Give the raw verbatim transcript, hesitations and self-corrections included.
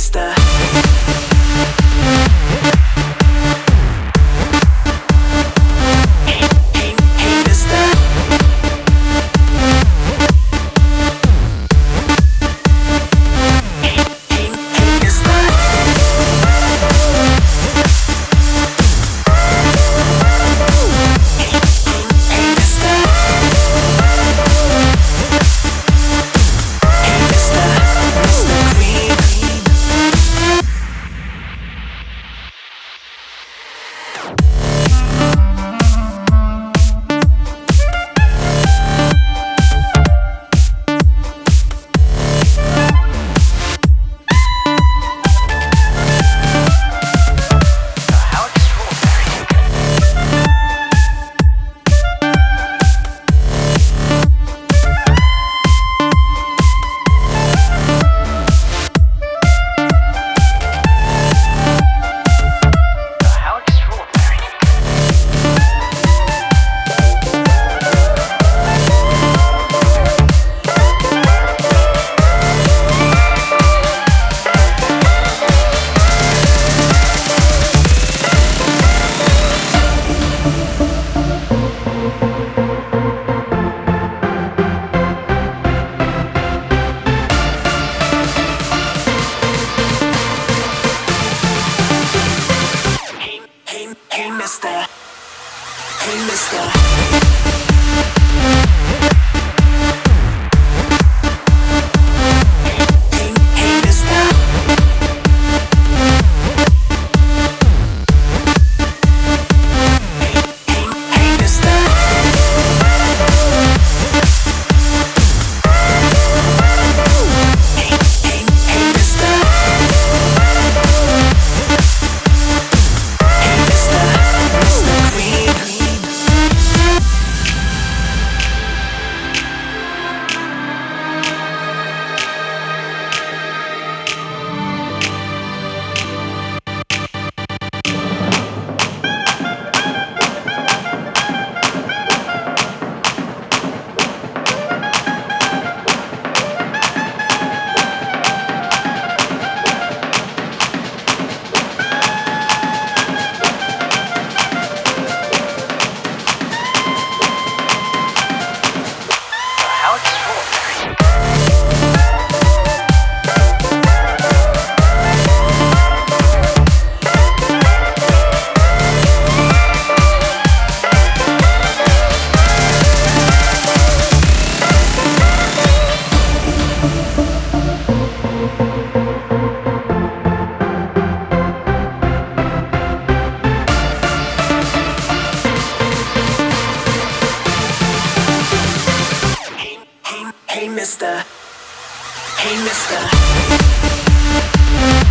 mister. Hey, hey, hey, mister. Hey, hey, hey, mister. Hey, hey, hey, mister. Hey, mister, mister Green. How extraordinary. How extraordinary. Hey, hey, hey, mister. Hey, mister. Hey, hey, mister. Hey, hey, hey, mister. Hey, hey, hey, mister. Hey, mister, mister Green. How extraordinary. Hey, hey, hey, mister. Hey, mister.